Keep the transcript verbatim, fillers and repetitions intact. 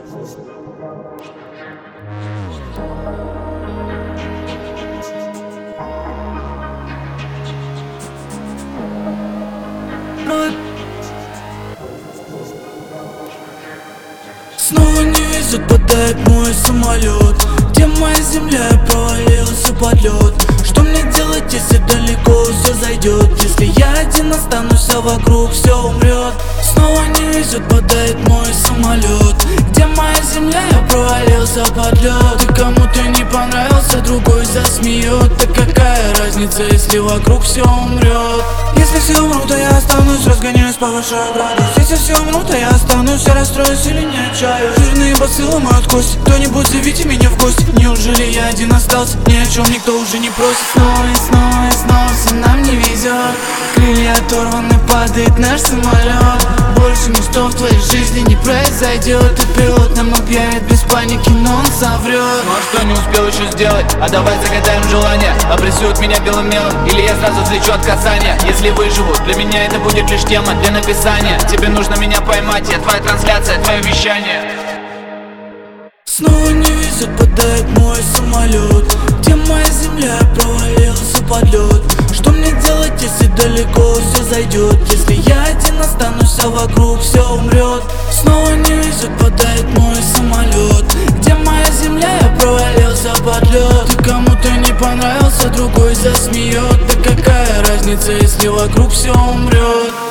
Снова не везет, падает мой самолет. Где моя земля, я провалился под лед. Что мне делать, если далеко все зайдет? Если я один останусь, а вокруг все умрет. Снова не везет, падает мой самолет. Где моя земля, я провалился под лед. И кому-то не понравился, другой засмеет. Так какая разница, если вокруг все умрет? Если все умрут, то я останусь, разгоняюсь, повышаю градус. Если все умрут, то я останусь, я расстроюсь или не отчаюсь. Жирные бациллы моют кость, кто-нибудь зовите меня в гости. Неужели я один остался, ни о чем никто уже не просит? Снова и снова и снова все нам не везет. Крылья оторваны, падает наш самолет. Больше ничто в твоей жизни не произойдет. И пилот нам объявит без паники, но он соврет. Ну а что не успел еще сделать? А давай загадаем желание. Обрисуют меня белым мелом, или я сразу взлечу от касания. Если выживу, для меня это будет лишь тема для написания. Тебе нужно меня поймать, я твоя трансляция, твое вещание. Снова не везет, падает мой самолет. Где моя земля, я провалился под лед. Что мне делать, если далеко все зайдет? Если я один останусь, а вокруг все умрет. Снова не везет, падает мой самолет. Где моя земля, я провалился под лед. И кому-то не понравился, другой засмеет. Да какая разница, если вокруг все умрет?